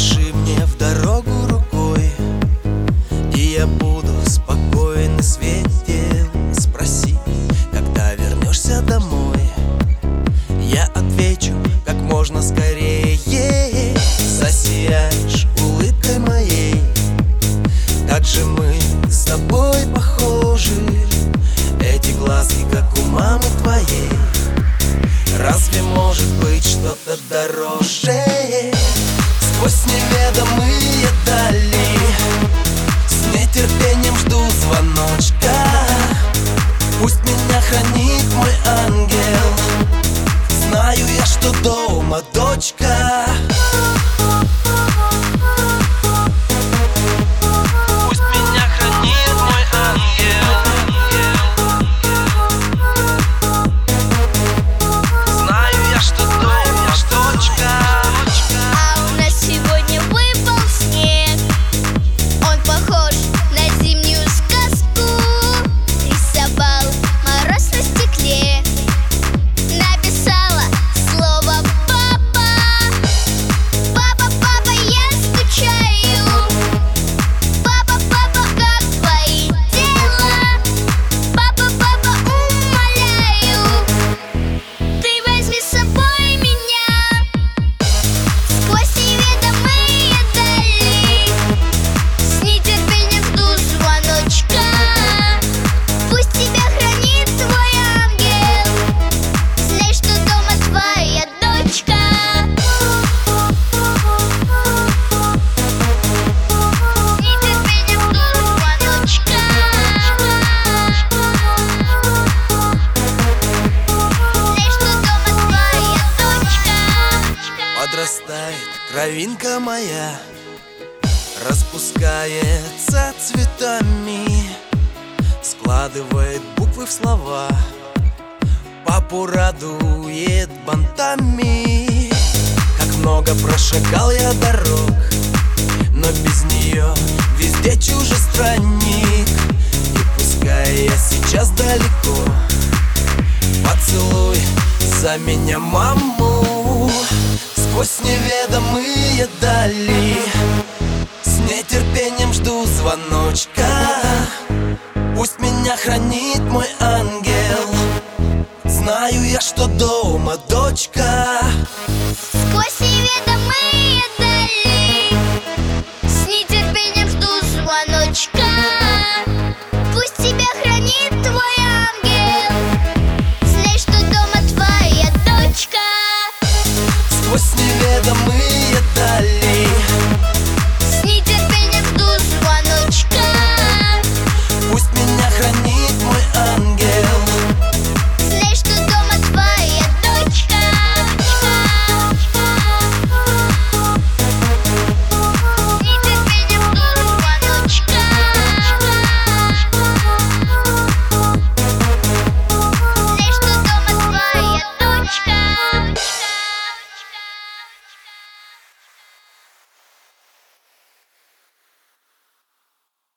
Помаши мне в дорогу рукой, и я буду спокоен и светел. Спроси, когда вернешься домой. Я отвечу как можно скорее. Засияешь улыбкой моей. Как же мы с тобой похожи. Эти глазки, как у мамы твоей. Разве может быть что-то дороже? Сквозь неведомые дали с нетерпением жду звоночка. Пусть меня хранит мой ангел. Знаю я, что дома дочка. Пусть меня хранит мой ангел. Знаю я, что дома дочка. А у нас сегодня выпал снег. Он похож на зимнюю сказку. Рисовал мороз на стекле. Написала слово «папа». Папа, папа, я скучаю. Папа, папа, как твои дела? Папа, папа, умоляю, ты возьми с собой меня сквозь неведомые дали. С нетерпением жду звоночка. Пусть тебя хранит твой ангел. Знай, что дома твоя дочка. С нетерпением жду звоночка. Знай, что дома твоя дочка. Подрастает кровинка моя, распускается цветами, складывает буквы в слова, папу радует бантами. Как много прошагал я дорог, но без нее везде чужестранник. И пускай я сейчас далеко, поцелуй за меня маму. Сквозь неведомые дали с нетерпением жду звоночка. Пусть меня хранит мой ангел. Знаю я, что дома дочка.